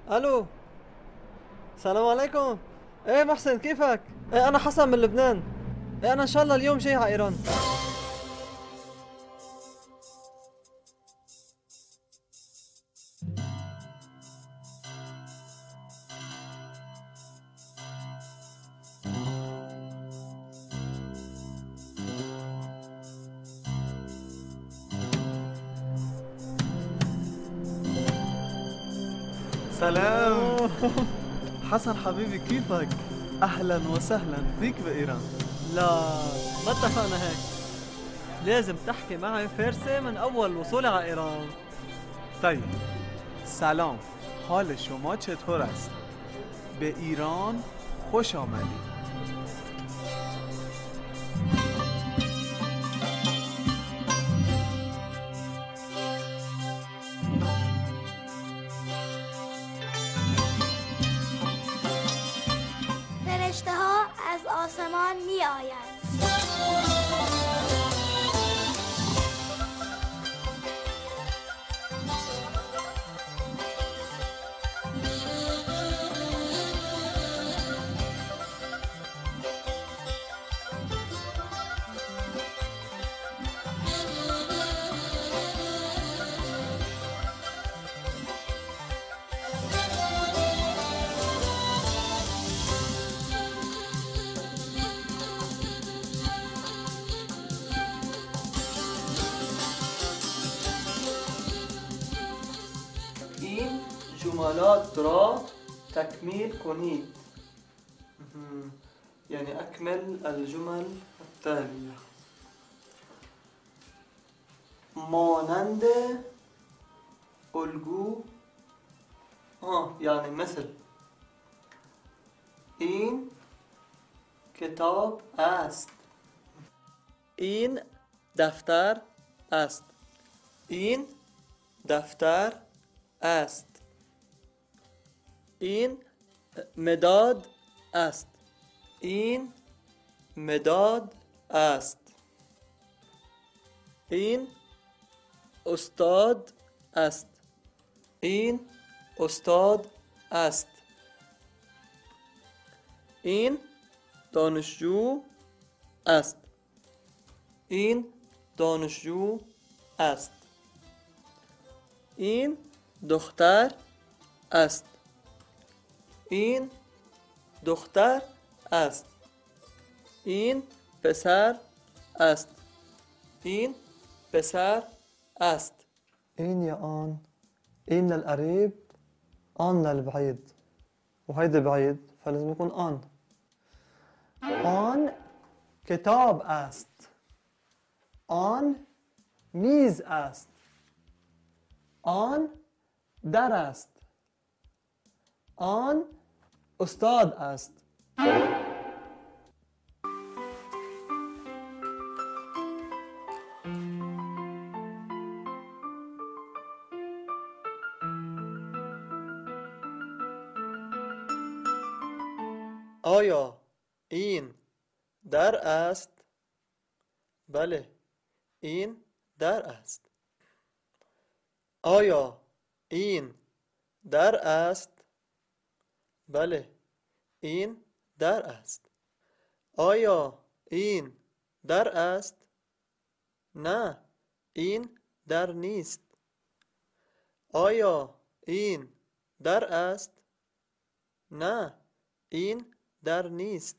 الو. السلام عليكم. ايه محسن، كيفك؟ ايه انا حسن من لبنان. ايه انا ان شاء الله اليوم جاي على ايران. سلام. أوه. حسن حبيبي، كيفك؟ أهلا وسهلا فيك بإيران. لا، ما اتفقنا هيك. لازم تحكي معي فارسي من اول وصولي على ايران. طيب، سلام. حال شما چطور است؟ به ایران خوش آمدید. فرشته ها از آسمان می آیند. این جملات را تکمیل کنید. یعنی اکمل الجمل التالية. مانند، الگو، یعنی مثل. این کتاب است. این دفتر است. این دفتر است. این مداد است. این مداد است. این استاد است. این استاد است. این دانشجو است. این دانشجو است. این دختر است. این دختر است. این پسر است. این پسر است. این يا آن، این للقريب، آن للبعيد، وهيدا بعيد فلازم يكون آن. آن کتاب است. آن میز است. آن در است. آن استاد است. آیا این در است؟ بله، این در است. آیا این در است؟ بله، این در است. آیا این در است؟ نه، این در نیست. آیا این در است؟ نه، این در نیست.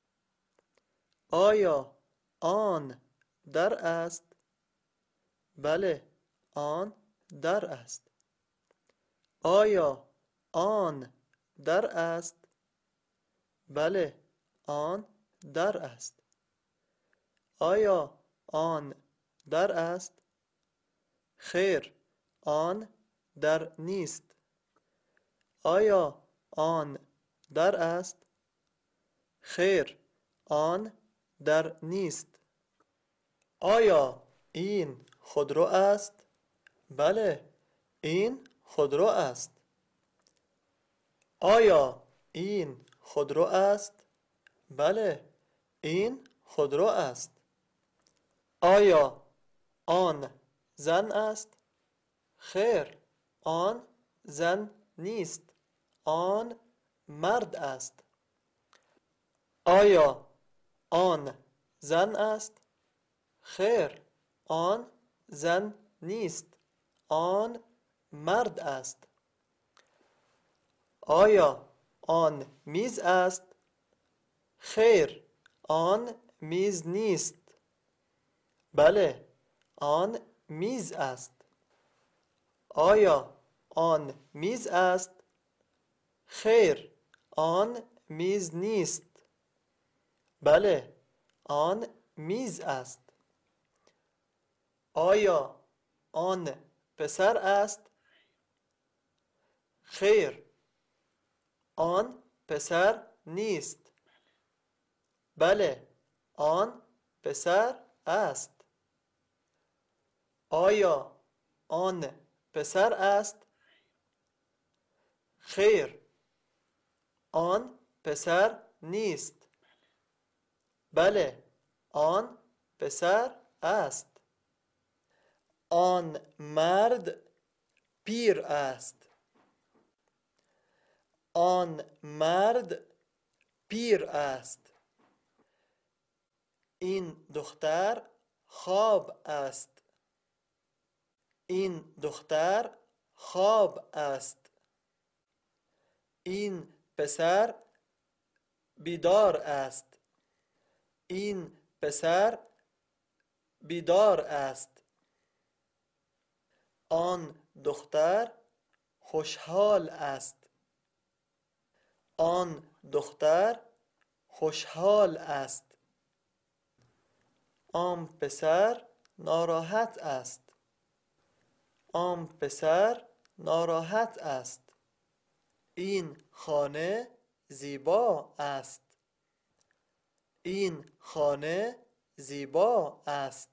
آیا آن در است؟ بله، آن در است. آیا آن در است؟ بله، آن در است. آیا آن در است؟ خیر، آن در نیست. آیا آن در است؟ خیر، آن در نیست. آیا این خودرو است؟ بله، این خودرو است. آیا این خودرو است؟ بله، این خودرو است. آیا آن زن است؟ خیر، آن زن نیست. آن مرد است. آیا آن زن است؟ خیر، آن زن نیست. آن مرد است. آیا آن میز است؟ خیر، آن میز نیست. بله، آن میز است. آیا آن میز است؟ خیر، آن میز نیست. بله، آن میز است. آیا آن پسر است؟ خیر، آن پسر نیست. بله، آن پسر است. آیا آن پسر است؟ خیر، آن پسر نیست. بله، آن پسر است. آن مرد پیر است. آن مرد پیر است. این دختر خواب است. این دختر خواب است. این پسر بیدار است. این پسر بیدار است. آن دختر خوشحال است. آن دختر خوشحال است. آن پسر ناراحت است. آن پسر ناراحت است. این خانه زیبا است. این خانه زیبا است.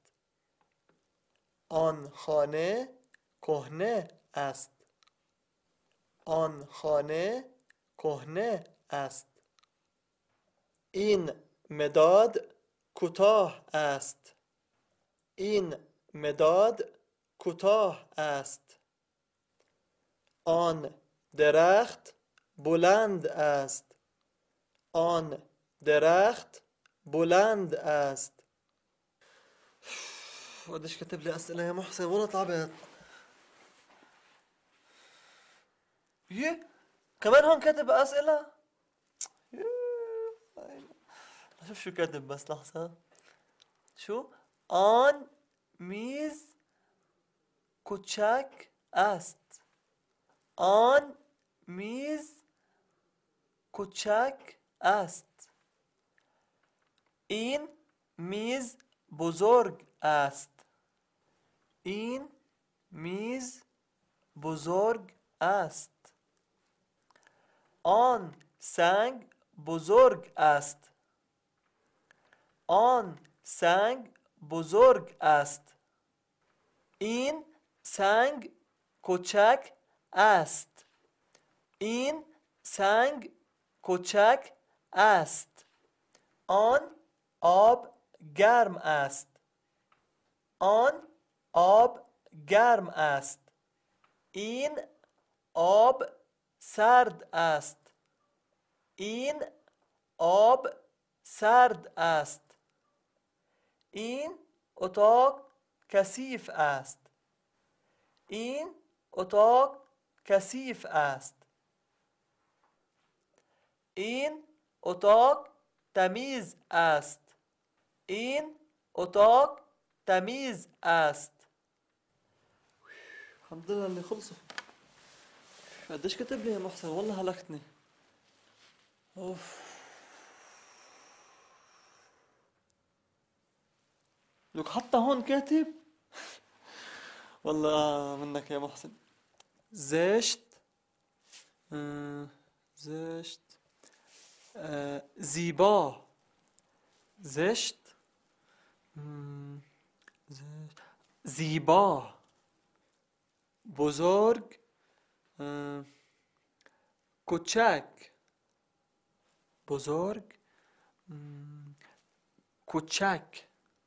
آن خانه کهنه است. آن خانه کهنه است. این مداد کوتاه است. این مداد کوتاه است. آن درخت بلند است. آن درخت بلند است. قديش كاتب لي أسئلة يا محسن، والله تعبت. يه كمان هون كاتب أسئلة. شوف شو كاتب، بس لحظة. شو آن میز کوچک است. آن میز کوچک است. این میز بزرگ است. این میز بزرگ است. آن سنگ بزرگ است. آن سنگ بزرگ است. این سنگ کوچک است. این سنگ کوچک است. آن آب گرم است. آن آب گرم است. این آب سرد است. این آب سرد است. این اتاق کثیف است. این اتاق کثیف است. این اتاق تمیز است. این اتاق تمیز است. الحمد لله اللي خلصوا. قديش كتب لي يا محسن، والله هلكتني. اوف. لك حتى هون كاتب. والله منك يا محسن. زشت. زشت. زیبا. زشت. زیبا. بزرگ. کوچک. بزرگ. کوچک.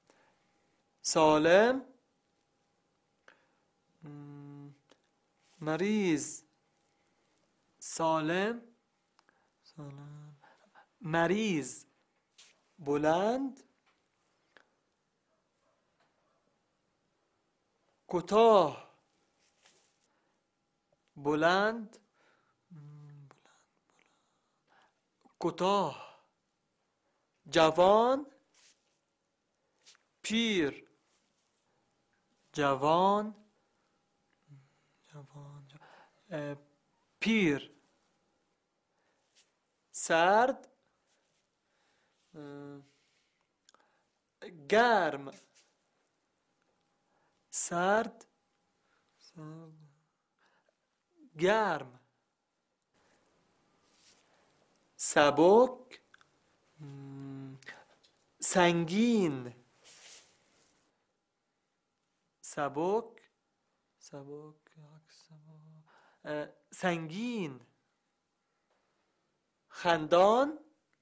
سالم. مریض. سالم مریض بلند کوتاه بلند کوتاه جوان پیر جوان پیر سرد گرم سرد گرم سبک سنگین سبک سنگین خندان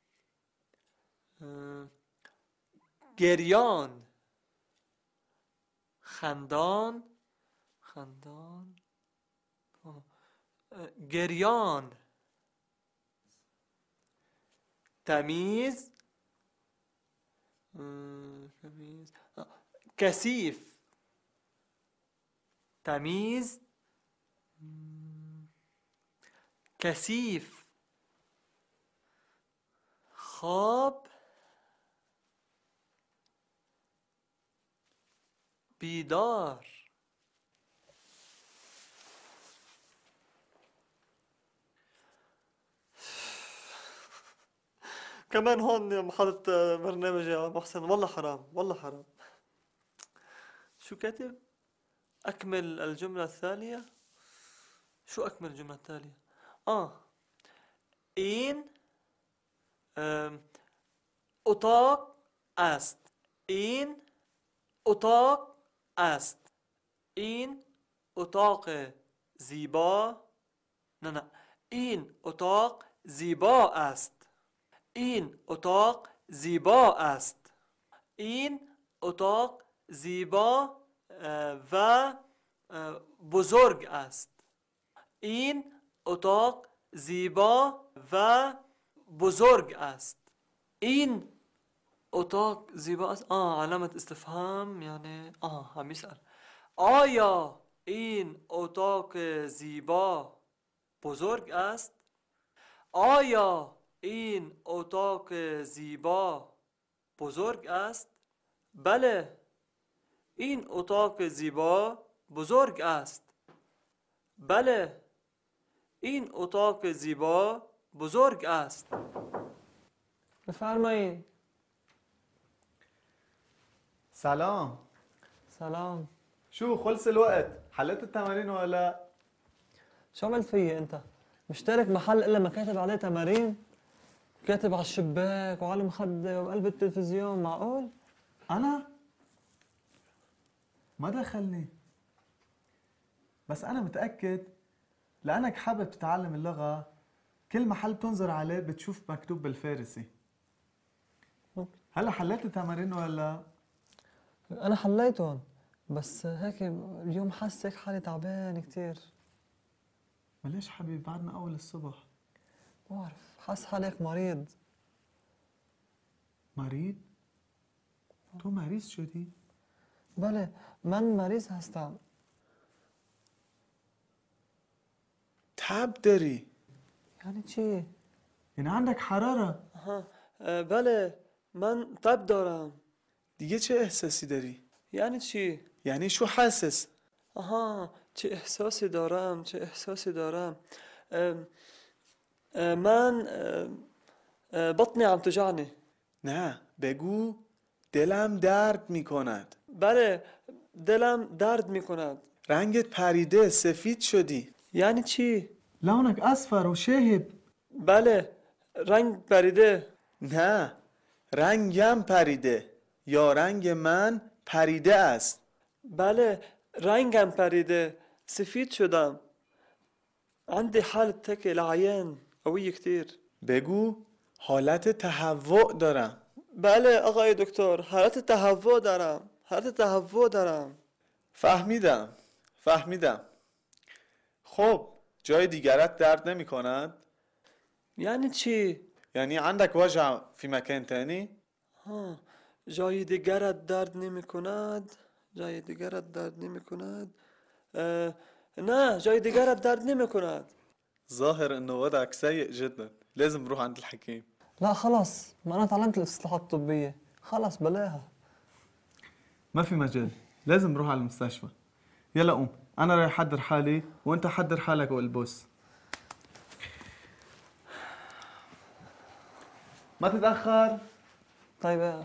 گریان خندان گریان تمیز کثیف تمیز کثیف خواب بیدار كمان هون محطة برنامج يا محسن والله حرام والله حرام شو كاتب؟ أكمل الجملة التالية شو أكمل الجملة التالية؟ این اتاق است این اتاق است این اتاق زیبا نه این اتاق زیبا است این اتاق زیبا است این اتاق زیبا و بزرگ است این اتاق زیبا و بزرگ است این اتاق زیبا است علامة استفهام يعني هم يسأل آیا این اتاق زیبا بزرگ است آیا این اتاق زیبا بزرگ است بله این اتاق زیبا بزرگ است بله این اتاق زیبا بزرگ است بفرمایید سلام سلام شو خلص الوقت حليت التمارين ولا شو عملت فيي انت مشترك محل الا ما كاتب عليه تمارين كاتب على الشباك وعلى المخدة وبقلب التلفزيون معقول انا ما دخلني بس انا متأكد لانك حابب تتعلم اللغة كل محل بتنظر عليه بتشوف مكتوب بالفارسي هلا حليت التمارين ولا انا حليتهم بس هيك اليوم حاسس هيك حالي تعبان كتير ما ليش حبيبي بعدنا اول الصبح بعرف حاسس حالي هيك مريض مريض تو مریض شدی بله من مریض هستم تب داری یعنی چی؟ یعنی عندك حرارة بله من تب دارم دیگه چه احساسی داری یعنی چی؟ یعنی شو حاسس چه احساسی دارم چه احساسی دارم من بطني عم توجعني نه بگو دلم درد میکند بله دلم درد میکند رنگت پریده سفید شدی یعنی چی؟ لونك اصفر وشاهب بله رنگ پریده نه رنگم پریده یا رنگ من پریده است بله رنگم پریده سفید شدم عندي حالة هيك العيان قوية كتير بگو حالت تهوع دارم بله آقای دکتر حالت تهوع دارم حالت تهوع دارم فهمیدم خب جای دیگرت درد نمی کند؟ یعنی چی؟ یعنی عندك وجع في مكان تاني؟ ها، جای دیگرت درد نمی کند؟ جای دیگرت درد نمی کند؟ نه، جای دیگرت درد نمی کند. ظاهر انه وضعك سيء جدا، لازم نروح عند الحكيم. لا خلاص، ما أنا تعلمت الإصلاحات الطبية، خلاص بلاها. ما في مجال، لازم نروح على المستشفى. يلا قوم، انا رايح احضر حالي وانت حضر حالك والبوس. ما تتأخر. طيب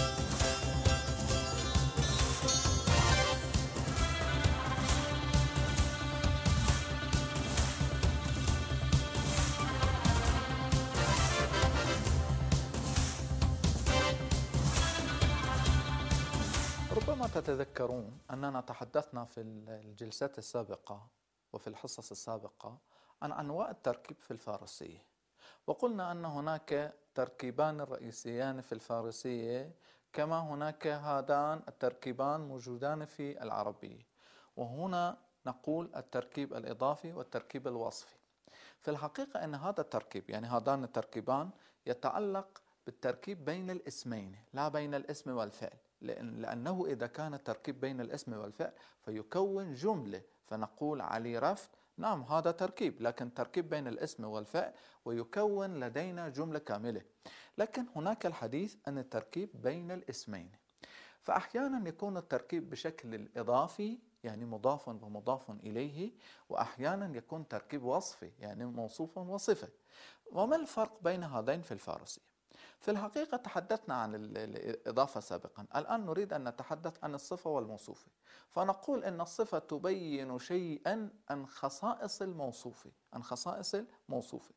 ربما تتذكرون أننا تحدثنا في الجلسات السابقة وفي الحصص السابقة عن أنواع التركيب في الفارسية، وقلنا أن هناك تركيبان رئيسيان في الفارسية كما هناك هذان التركيبان موجودان في العربية، وهنا نقول التركيب الإضافي والتركيب الوصفي. في الحقيقة أن هذا التركيب، يعني هذان التركيبان، يتعلق بالتركيب بين الاسمين لا بين الاسم والفعل، لأنه إذا كان التركيب بين الاسم والفعل فيكون جملة، فنقول علي رفد، نعم هذا تركيب، لكن تركيب بين الاسم والفعل ويكون لدينا جملة كاملة. لكن هناك الحديث عن التركيب بين الاسمين، فأحيانا يكون التركيب بشكل الإضافي يعني مضاف ومضاف إليه، وأحيانا يكون تركيب وصفي يعني موصوف وصفة. وما الفرق بين هذين في الفارسية؟ في الحقيقة تحدثنا عن الإضافة سابقا، الآن نريد أن نتحدث عن الصفة والموصوف. فنقول أن الصفة تبين شيئا عن خصائص الموصوف، عن خصائص الموصوف.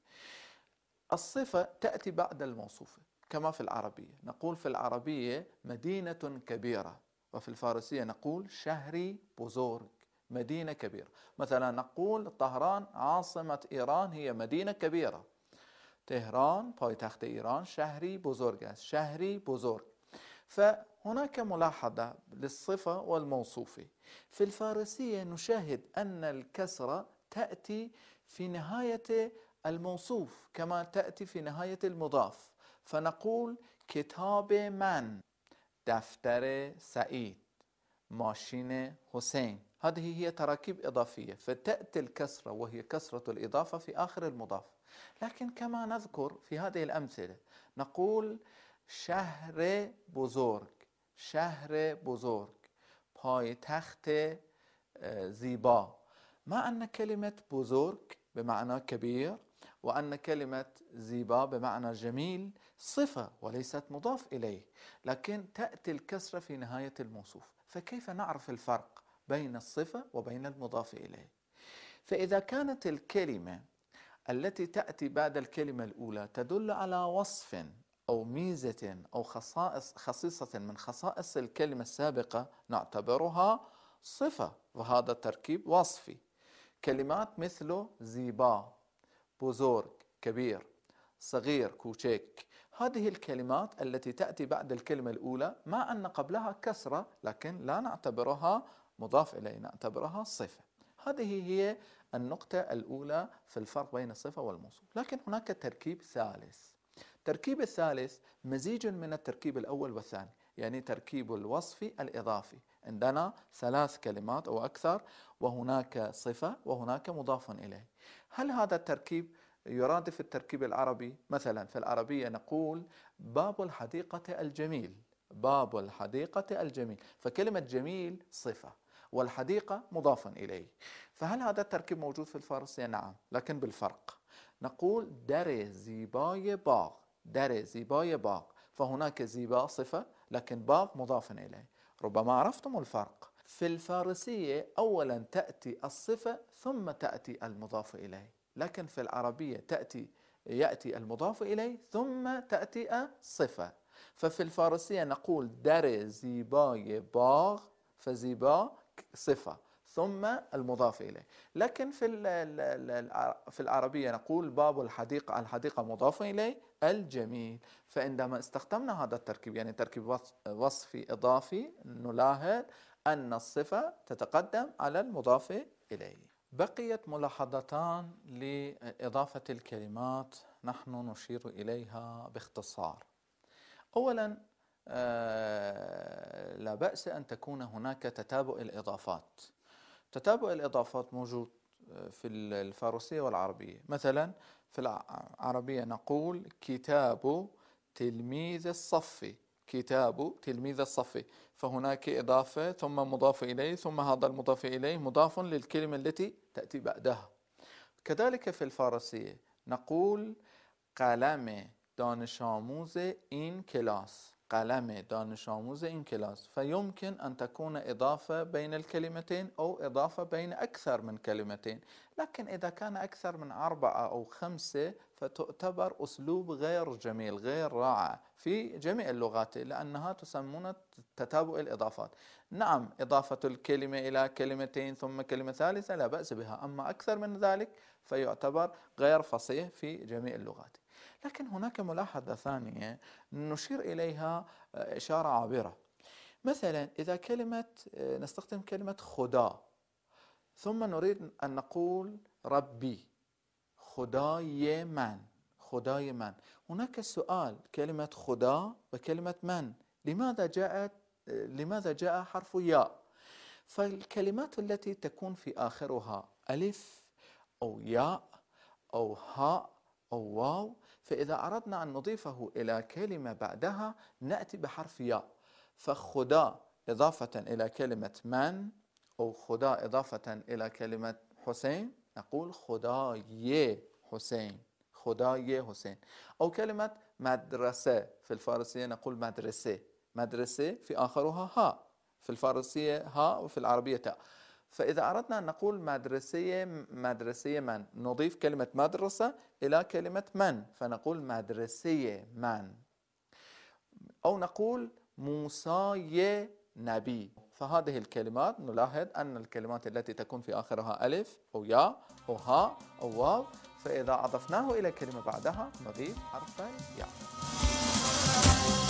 الصفة تأتي بعد الموصوف كما في العربية، نقول في العربية مدينة كبيرة، وفي الفارسية نقول شهري بزرگ، مدينة كبيرة. مثلا نقول طهران عاصمة إيران هي مدينة كبيرة، تهران پایتخت ایران شهری بزرگ است، شهری بزرگ. فهناك ملاحظة للصفة والموصوف. في الفارسية نشاهد أن الكسرة تأتي في نهاية الموصوف كما تأتي في نهاية المضاف، فنقول كتاب من، دفتر سعيد، ماشين حسين. هذه هي تراكيب إضافية، فتأتي الكسرة وهي كسرة الإضافة في آخر المضاف. لكن كما نذكر في هذه الأمثلة نقول شهر بزرگ، شهر بزرگ، پایتخت زیبا، مع أن كلمة بزرگ بمعنى كبير وأن كلمة زيبا بمعنى جميل صفة وليست مضاف إليه، لكن تأتي الكسرة في نهاية الموصوف. فكيف نعرف الفرق بين الصفة وبين المضاف إليه؟ فإذا كانت الكلمة التي تأتي بعد الكلمة الأولى تدل على وصف أو ميزة أو خصيصة من خصائص الكلمة السابقة نعتبرها صفة، وهذا تركيب وصفي. كلمات مثل زيبا، بزرگ كبير، صغير كوچك، هذه الكلمات التي تأتي بعد الكلمة الأولى مع أن قبلها كسرة لكن لا نعتبرها مضاف إليه، نعتبرها صفة. هذه هي النقطة الأولى في الفرق بين الصفة والموصوف. لكن هناك تركيب ثالث. التركيب الثالث مزيج من التركيب الأول والثاني، يعني تركيب الوصفي الإضافي. عندنا 3 كلمات أو أكثر وهناك صفة وهناك مضاف إليه. هل هذا التركيب يرادف التركيب العربي؟ مثلا في العربية نقول باب الحديقة الجميل، باب الحديقة الجميل، فكلمة جميل صفة والحديقة مضاف إليه. فهل هذا التركيب موجود في الفارسية؟ نعم، لكن بالفرق. نقول در زیبای باغ، در زیبای باغ، فهناك زیبا صفة لكن باغ مضاف إليه. ربما عرفتم الفرق. في الفارسية أولا تأتي الصفة ثم تأتي المضاف إليه، لكن في العربية يأتي المضاف إليه ثم تأتي الصفة. ففي الفارسية نقول در زیبای باغ، فزيبا صفة ثم المضاف إليه. لكن في العربية نقول باب الحديقة، الحديقة مضاف إليه، الجميل. فعندما استخدمنا هذا التركيب يعني تركيب وصفي إضافي نلاحظ أن الصفة تتقدم على المضاف إليه. بقيت ملاحظتان لإضافة الكلمات نحن نشير إليها باختصار. أولا، لا بأس أن تكون هناك تتابع الإضافات. تتابع الإضافات موجود في الفارسية والعربية. مثلا في العربية نقول كتاب تلميذ الصف، كتاب تلميذ الصف، فهناك إضافة ثم مضاف إليه ثم هذا المضاف إليه مضاف للكلمة التي تأتي بعدها. كذلك في الفارسية نقول قلم دانش آموز این کلاس، قلم دانش آموز این کلاس، فيمكن أن تكون إضافة بين الكلمتين أو إضافة بين أكثر من كلمتين، لكن إذا كان أكثر من 4 أو 5 فتعتبر أسلوب غير جميل غير رائع في جميع اللغات، لأنها تسمون تتابع الإضافات. نعم، إضافة الكلمة إلى كلمتين ثم كلمة ثالثة لا بأس بها، أما أكثر من ذلك فيعتبر غير فصيح في جميع اللغات. لكن هناك ملاحظة ثانية نشير إليها إشارة عابرة. مثلا إذا نستخدم كلمة خدا ثم نريد أن نقول ربي، خدای من، خدای من، هناك سؤال: كلمة خدا وكلمة من لماذا جاء حرف ياء؟ فالكلمات التي تكون في آخرها ألف أو ياء أو هاء أو واو، فإذا أردنا أن نضيفه إلى كلمة بعدها نأتي بحرف ياء. فخدا إضافة إلى كلمة من، أو خدا إضافة إلى كلمة حسين نقول خدای حسين، خدای حسين. أو كلمة مدرسة في الفارسية نقول مدرسة، مدرسة في آخرها هاء، في الفارسية هاء وفي العربية تاء. فإذا أردنا أن نقول مدرسية من، نضيف كلمة مدرسة إلى كلمة من فنقول مدرسية من. أو نقول موسى نبي. فهذه الكلمات نلاحظ أن الكلمات التي تكون في آخرها ألف أو ياء أو هاء أو واو، فإذا أضفناه إلى كلمة بعدها نضيف حرف ياء.